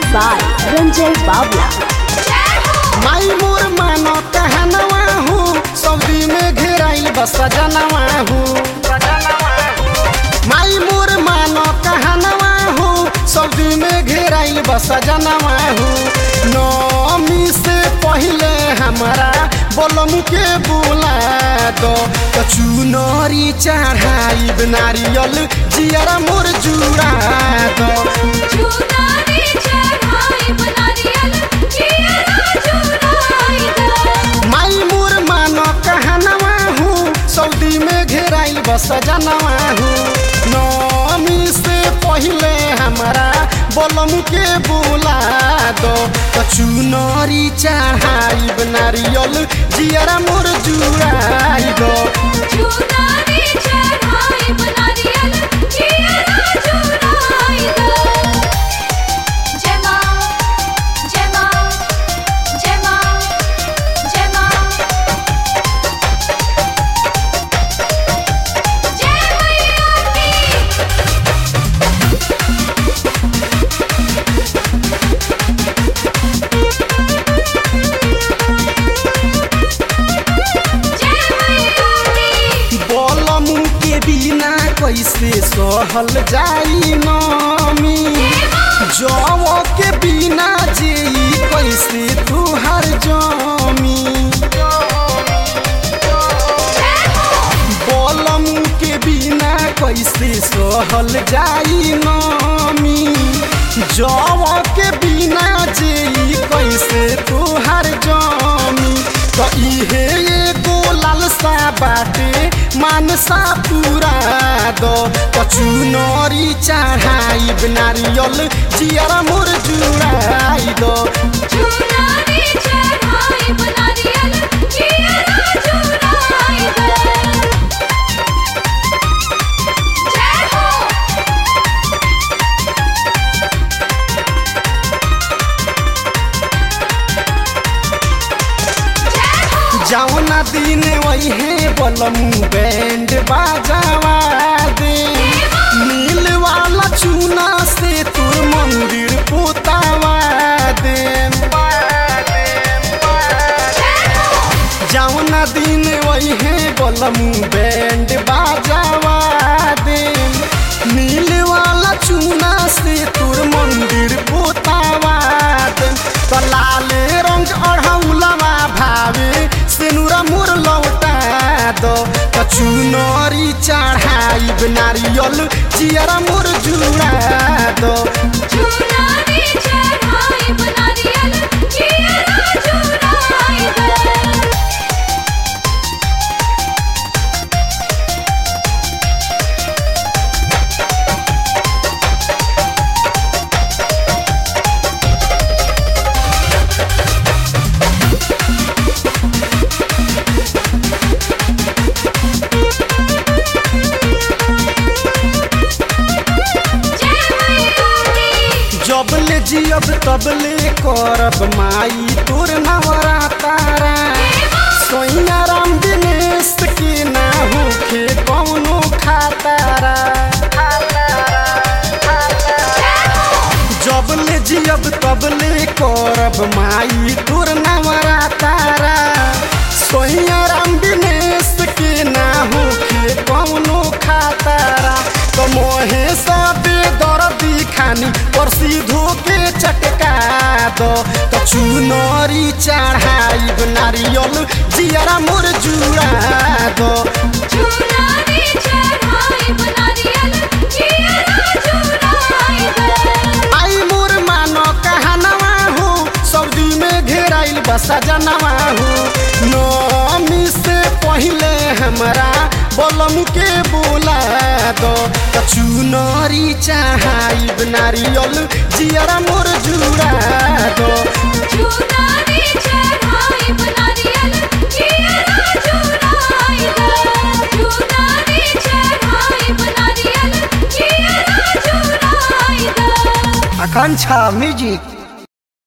by Ranjay Babla. माई मोर मानो कहनवा हूँ सऊदी में घेराइल बस जनवा हूँ। माई मोर मानो कहनवा हूँ सऊदी में घेराइल बस जनवा हूँ। नौमी से पहले हमारा बोलम के बुला दो चुनरी चढ़ाई नारियल जियरा मोर जुड़ा दो। माई मोर मानो कहनवा हूँ सऊदी में घेराइल बस जनवा हूँ। नौमी से पहले हमारा बोलम के बुला दो चुनरी चढ़ाई नारियल जियरा मोर जुड़ाई दो। बिना कैसे सहल जाई नमी जव के बिना जे कैसे तुहर जमी। बोलम के बिना कैसे सहल जाई नमी जव के बिना जे कैसे तुहर जमी। तो इहे एगो लालसा बाटे मानसा पूरा दो चुनरी चढ़ाई नारियल जियरा मोर जुड़ाई दो। जौना दिन वही है बोलमू बैंड बाजावा दे नील वाला चूना से तोर मंदिर पोतावा दे। जौना दिन वही है बोलमू बैंड बाजावा दे नील वाला चूना से तोर मंदिर पोतावा दे। तो लाल रंग अढ़ौलवा भावे सेनुरा मोर लौटा दो चुनरी चढ़ाई नारियल जियरा मोर जुड़ा दो। जबले जियब तबले करब माई तोर नवरातारा सोइया राम दिनेश के ना होखे कौनो खातारा। जबले जियब तबले करब माई तोर नवरातारा सोइया राम दिनेश के ना होखे कौनो खातारा। तो मोहे सबे दर्दी खानी और सीधो के चटका दो चुनरी चढ़ाई नारियल जियरा मोर जुड़ा दो। आई मोर मानो कहनवा हूँ सऊदी में घेराइल बस जनवा हूँ। नौमी से पहले हमरा बोलम के बोला दो चुनरी चढ़ाई नारियल जियरा मोर जुड़ा दो। आकांक्षा म्यूजिक।